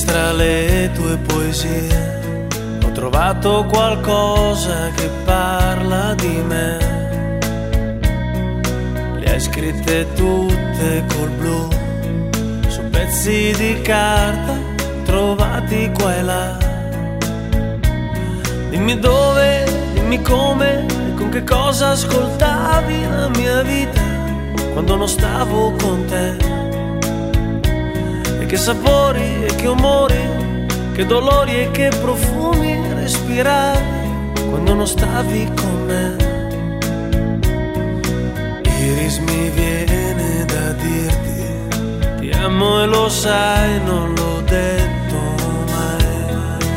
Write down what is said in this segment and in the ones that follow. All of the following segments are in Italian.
tra le tue poesie ho trovato qualcosa che parla di me. Le hai scritte tutte col blu su pezzi di carta trovati qua e là. Dimmi dove, dimmi come e con che cosa ascoltavi la mia vita quando non stavo con te. E che sapori e che umori, che dolori e che profumi respiravi quando non stavi con me. Iris, mi viene da dirti ti amo e lo sai, non l'ho detto mai.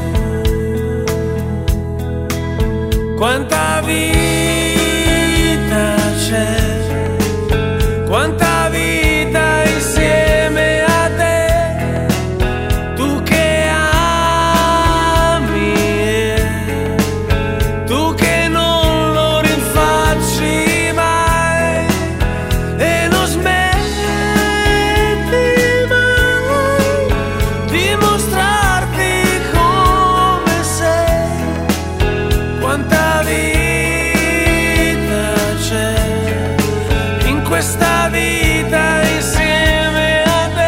Quanta vita c'è, quanta vita insieme a te, tu che ami e tu che non lo rinfacci mai e non smetti mai di mostrarti come sei. Quanta vita c'è in questa vita insieme a te.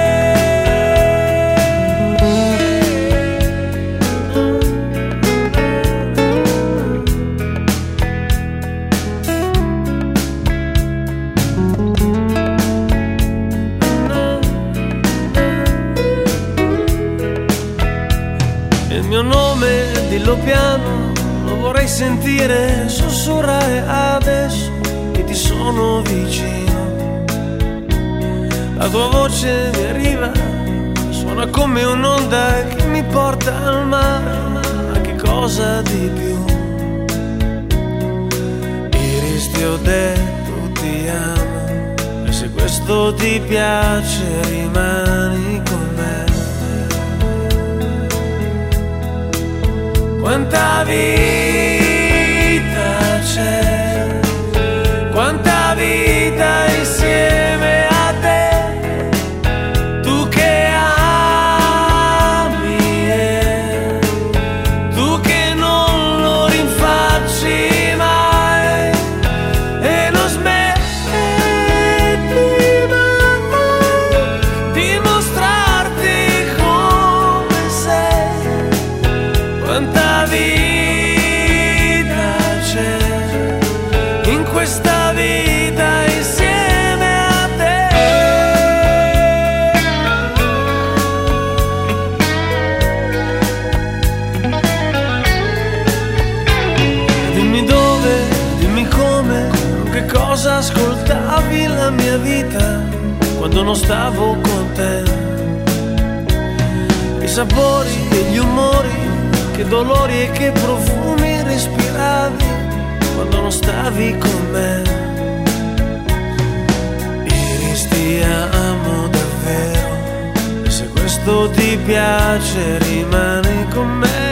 Il mio nome, dillo piano, lo vorrei sentire sussurrare adesso che ti sono vicino. La tua voce mi arriva, suona come un'onda che mi porta al mare, ma che cosa di più. Iris, ti ho detto ti amo e se questo ti piace rimani con me. Quanta vita c'è, quanta vita insieme a te, tu che ami e tu che non lo rinfacci mai e non smetti mai di mostrarti come sei. Quanta vita c'è in questa vita insieme a te. Dimmi dove, dimmi come, con che cosa ascoltavi la mia vita quando non stavo con te. I sapori e gli umori, che dolori e che profumi respiravi quando non stavi con me. Iris, ti amo davvero e se questo ti piace rimani con me.